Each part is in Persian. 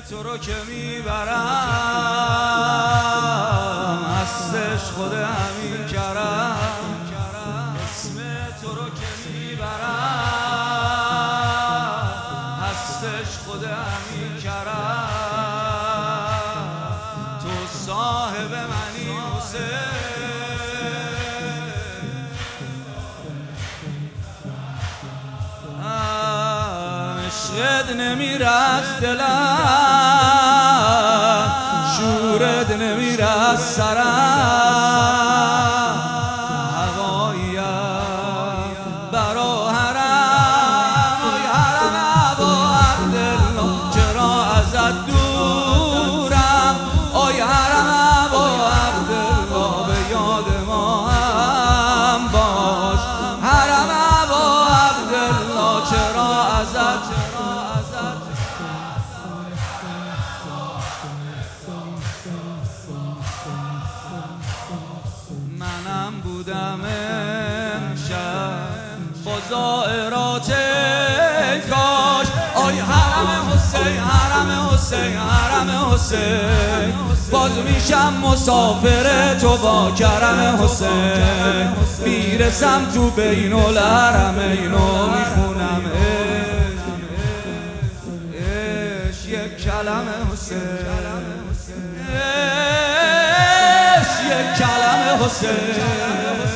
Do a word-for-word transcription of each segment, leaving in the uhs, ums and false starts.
تو رو که میبرم، هستش خود همین کرم. اسم تو رو که میبرم، هستش خود همین کرم. تو صاحب منی حسین، عشقت نمیره از دلم، شورت نمیره از سرم. هواییم برا حرم، آی حرم ابا عبدالله چرا ازت دورم. آی حرم ابا عبدالله به یاد ما هم باش. حرم ابا عبدالله چرا ازت منم بودم امشب با زائرات کاش. آی حرم حسین حرم حسین حرم حسین، باز میشم مسافر تو با کرم حسین. میرسم تو بین الحرمینو میخونم عشق یک کلمه حسین، عشق یک کلمه حسین.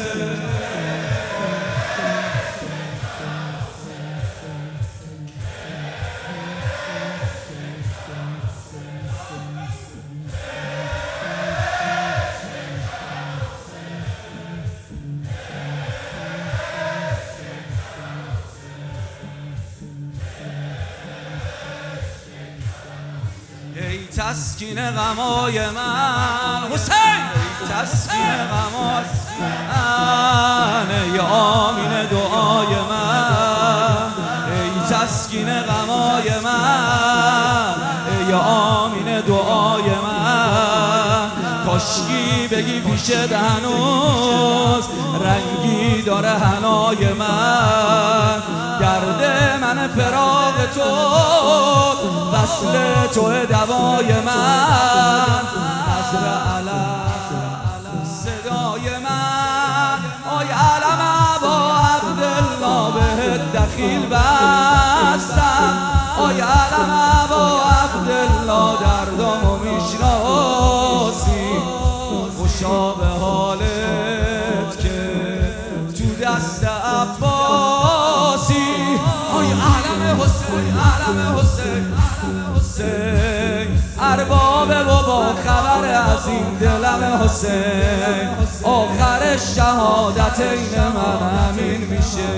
ای تسکین غمای من حسین، ای تسکین غمای من، ای آمین دعای من. ای تسکین غمای من، ای آمین دعای من. کاشکی بگی پیشت هنوز رنگی داره حنای من. درد من فراق تو، وصل تو دوای من. نظر علم صدای من، آی علم ابا عبدالله بهت دخیل بستم. آی علم ابا عبدالله دردامو میشناسی. خوشا به حالت که تو دست عباسی. آی علم حسین علم حسین حسین، ارباب و با خبر از این دلم حسین. آخر شهادت این من همین میشه.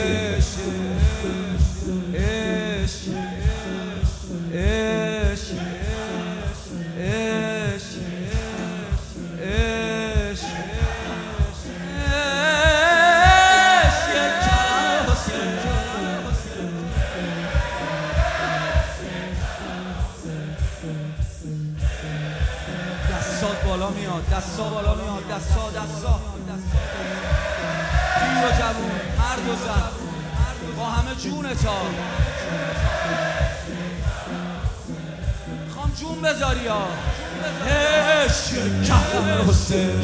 عشق عشق عشق عشق دستات بالا میاد، دستا بالا میاد، دستا دستا پیر و جوون، مرد و زن، با همه جونتا میخوام جون بذاری ها. عشق کلم حسین،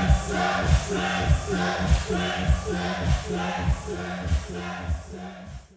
Hussein.